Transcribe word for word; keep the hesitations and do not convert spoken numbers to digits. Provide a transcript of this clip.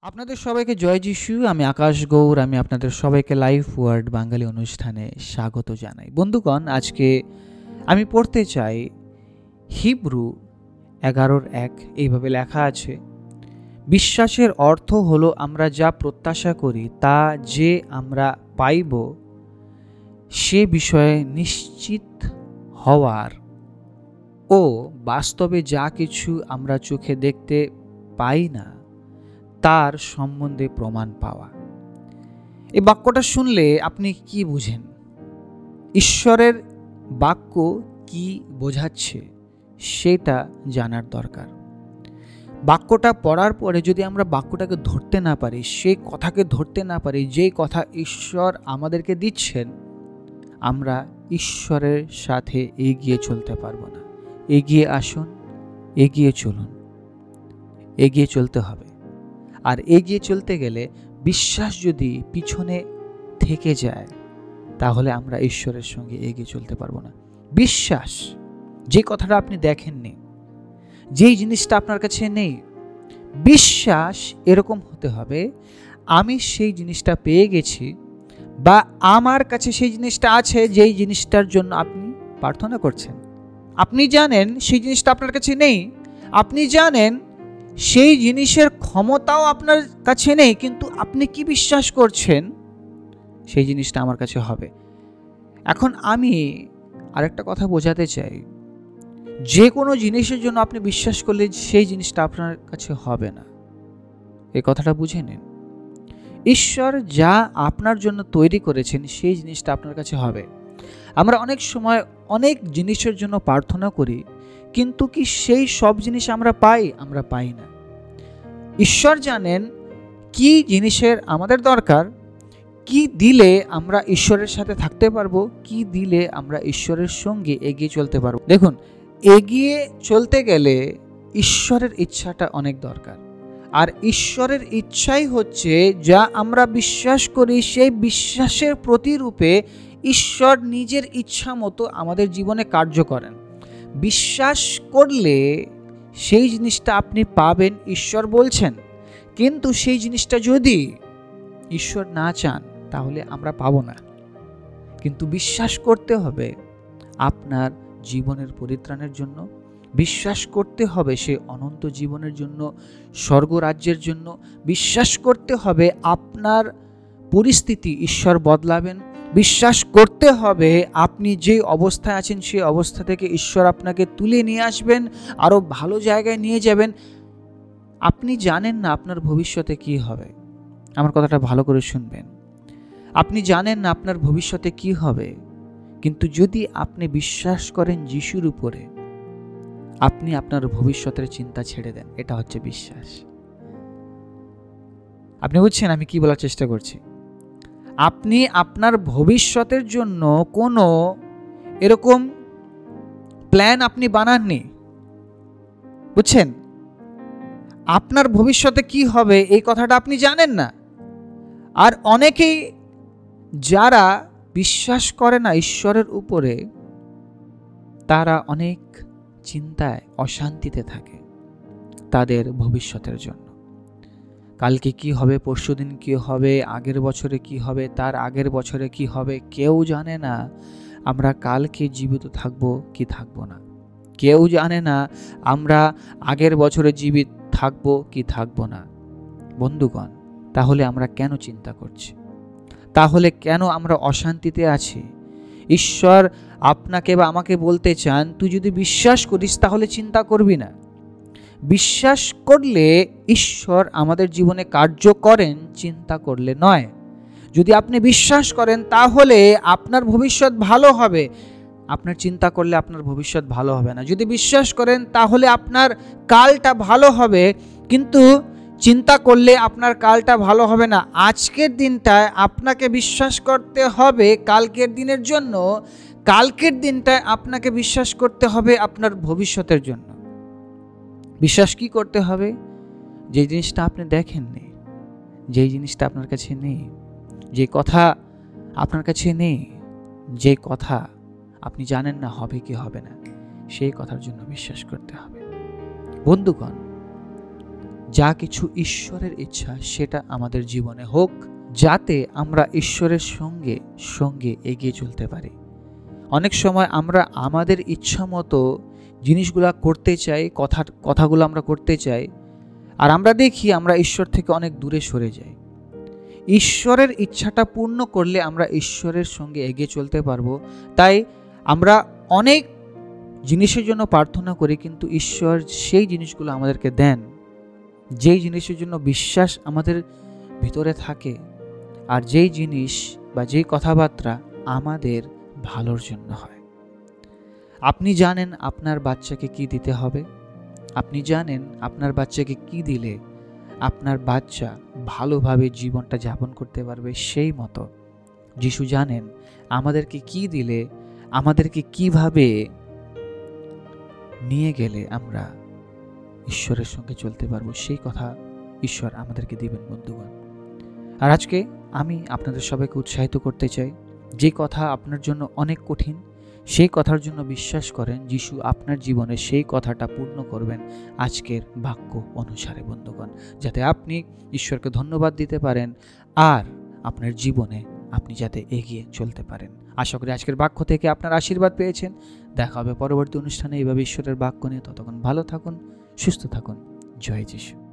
আপনাদের সবাইকে জয় যিশু। আমি আকাশ গৌর। আমি আপনাদের সবাইকে লাইফ ওয়ার্ড বাঙালি অনুষ্ঠানে স্বাগত জানাই। বন্ধুগণ, আজকে আমি পড়তে চাই হিব্রু এগারোর এক। এইভাবে লেখা আছে, বিশ্বাসের অর্থ হলো আমরা যা প্রত্যাশা করি তা যে আমরা পাইব সে বিষয়ে নিশ্চিত হওয়ার ও বাস্তবে যা কিছু আমরা চোখে দেখতে পাই না তার সম্বন্ধে প্রমাণ পাওয়া। এই বাক্যটা শুনলে আপনি কি বুঝেন? ঈশ্বরের বাক্য কি বোঝাচ্ছে সেটা জানার দরকার। বাক্যটা পড়ার পরে যদি আমরা বাক্যটাকে ধরতে না পারি, সেই কথাকে ধরতে না পারি, যেই কথা ঈশ্বর আমাদেরকে দিচ্ছেন, আমরা ঈশ্বরের সাথে এগিয়ে চলতে পারবো না। এগিয়ে আসুন, এগিয়ে চলুন, এগিয়ে চলতে হবে। আর এগিয়ে চলতে গেলে বিশ্বাস যদি পিছনে থেকে যায় তাহলে আমরা ঈশ্বরের সঙ্গে এগিয়ে চলতে পারবো না। বিশ্বাস, যে কথাটা আপনি দেখেননি, যেই জিনিসটা আপনার কাছে নেই, বিশ্বাস এরকম হতে হবে, আমি সেই জিনিসটা পেয়ে গেছি বা আমার কাছে সেই জিনিসটা আছে যেই জিনিসটার জন্য আপনি প্রার্থনা করছেন। আপনি জানেন সেই জিনিসটা আপনার কাছে নেই, আপনি জানেন সেই জিনিসের ক্ষমতাও আপনার কাছে নেই, কিন্তু আপনি কি বিশ্বাস করছেন সেই জিনিসটা আমার কাছে হবে। এখন আমি আরেকটা কথা বোঝাতে চাই, যে কোনো জিনিসের জন্য আপনি বিশ্বাস করলে সেই জিনিসটা আপনার কাছে হবে না। এই কথাটা বুঝে নিন। ঈশ্বর যা আপনার জন্য তৈরি করেছেন সেই জিনিসটা আপনার কাছে হবে। আমরা অনেক সময় অনেক জিনিসের জন্য প্রার্থনা করি, কিন্তু কি সেই সব জিনিস আমরা পাই? আমরা পাই না। ঈশ্বর জানেন কি জিনিসের আমাদের দরকার, কি দিলে আমরা ঈশ্বরের সাথে থাকতে পারবো, কি দিলে আমরা ঈশ্বরের সঙ্গে এগিয়ে চলতে পারবো। দেখুন, এগিয়ে চলতে গেলে ঈশ্বরের ইচ্ছাটা অনেক দরকার। আর ঈশ্বরের ইচ্ছাই হচ্ছে যা আমরা বিশ্বাস করি, সেই বিশ্বাসের প্রতিরূপে ঈশ্বর নিজের ইচ্ছা মতো আমাদের জীবনে কার্য করেন। বিশ্বাস করলে সেই জিনিসটা আপনি পাবেন, ঈশ্বর বলছেন। কিন্তু সেই জিনিসটা যদি ঈশ্বর না চান তাহলে আমরা পাবো না। কিন্তু বিশ্বাস করতে হবে আপনার জীবনের পরিত্রাণের জন্য, বিশ্বাস করতে হবে সে অনন্ত জীবনের জন্য, স্বর্গরাজ্যের জন্য। বিশ্বাস করতে হবে আপনার পরিস্থিতি ঈশ্বর বদলাবেন। বিশ্বাস করতে হবে আপনি যে অবস্থায় আছেন সেই অবস্থা থেকে ঈশ্বর আপনাকে তুলে নিয়ে আসবেন, আরও ভালো জায়গায় নিয়ে যাবেন। আপনি জানেন না আপনার ভবিষ্যতে কি হবে। আমার কথাটা ভালো করে শুনবেন। আপনি জানেন না আপনার ভবিষ্যতে কি হবে, কিন্তু যদি আপনি বিশ্বাস করেন যিশুর উপরে, আপনি আপনার ভবিষ্যতের চিন্তা ছেড়ে দেন। এটা হচ্ছে বিশ্বাস। আপনি বুঝছেন আমি কি বলার চেষ্টা করছি? আপনি আপনার ভবিষ্যতের জন্য কোনো এরকম প্ল্যান আপনি বানাননি, বুঝছেন? আপনার ভবিষ্যতে কি হবে এই কথাটা আপনি জানেন না। আর অনেকেই যারা বিশ্বাস করে না ঈশ্বরের উপরে, তারা অনেক চিন্তায়, অশান্তিতে থাকে তাদের ভবিষ্যতের জন্য। কালকে কি হবে, পরশুদিন কি হবে, আগের বছরে কি হবে, তার আগের বছরে কি হবে, কেউ জানে না আমরা কালকে জীবিত থাকবো কি থাকবো না। কেউ জানে না আমরা আগের বছরে জীবিত থাকবো কি থাকবো না। বন্ধুগণ, তাহলে আমরা কেন চিন্তা করছি? তাহলে কেন আমরা অশান্তিতে আছি? ঈশ্বর আপনাকে বা আমাকে বলতে চান, তুই যদি বিশ্বাস করিস তাহলে চিন্তা করবি না। বিশ্বাস করলে ঈশ্বর আমাদের জীবনে কার্য করেন, চিন্তা করলে নয়। যদি আপনি বিশ্বাস করেন তাহলে আপনার ভবিষ্যৎ ভালো হবে, আপনার চিন্তা করলে আপনার ভবিষ্যৎ ভালো হবে না। যদি বিশ্বাস করেন তাহলে আপনার কালটা ভালো হবে, কিন্তু চিন্তা করলে আপনার কালটা ভালো হবে না। আজকের দিনটায় আপনাকে বিশ্বাস করতে হবে কালকের দিনের জন্য, কালকের দিনটায় আপনাকে বিশ্বাস করতে হবে আপনার ভবিষ্যতের জন্য। বিশ্বাস কি করতে হবে? যে জিনিসটা আপনি দেখেননি, যেই জিনিসটা আপনার কাছে নেই, যে কথা আপনার কাছে নেই, যে কথা আপনি জানেন না হবে কি হবে না, সেই কথার জন্য বিশ্বাস করতে হবে। বন্ধুগণ, যা কিছু ঈশ্বরের ইচ্ছা সেটা আমাদের জীবনে হোক, যাতে আমরা ঈশ্বরের সঙ্গে সঙ্গে এগিয়ে চলতে পারি। অনেক সময় আমরা আমাদের ইচ্ছা মতো জিনিসগুলো করতে চাই, কথা কথাগুলো আমরা করতে চাই, আর আমরা দেখি আমরা ঈশ্বর থেকে অনেক দূরে সরে যাই। ঈশ্বরের ইচ্ছাটা পূর্ণ করলে আমরা ঈশ্বরের সঙ্গে এগিয়ে চলতে পারবো। তাই আমরা অনেক জিনিসের জন্য প্রার্থনা করি, কিন্তু ঈশ্বর সেই জিনিসগুলো আমাদেরকে দেন যেই জিনিসের জন্য বিশ্বাস আমাদের ভিতরে থাকে, আর যেই জিনিস বা যেই কথাবার্তা আমাদের ভালোর জন্য হয়। আপনি জানেন আপনার বাচ্চাকে কি দিতে হবে, আপনি জানেন আপনার বাচ্চাকে কি দিলে আপনার বাচ্চা ভালোভাবে জীবনটা যাপন করতে পারবে। সেই মতো যিশু জানেন আমাদেরকে কি দিলে, আমাদেরকে কিভাবে নিয়ে গেলে আমরা ঈশ্বরের সঙ্গে চলতে পারবো, সেই কথা ঈশ্বর আমাদেরকে দিবেন বন্ধুগণ। আর আজকে আমি আপনাদের সবাইকে উৎসাহিত করতে চাই, যে কথা আপনার জন্য অনেক কঠিন, সেই কথার জন্য বিশ্বাস করেন যিশু আপনার জীবনে সেই কথাটা পূর্ণ করবেন আজকের বাক্য অনুসারে বন্ধুগণ, যাতে আপনি ঈশ্বরকে ধন্যবাদ দিতে পারেন আর আপনার জীবনে আপনি যাতে এগিয়ে চলতে পারেন। আশা করি আজকের বাক্য থেকে আপনার আশীর্বাদ পেয়েছেন। দেখা হবে পরবর্তী অনুষ্ঠানে এইভাবে ঈশ্বরের বাক্য নিয়ে। ততক্ষণ ভালো থাকুন, সুস্থ থাকুন। জয় যিশু।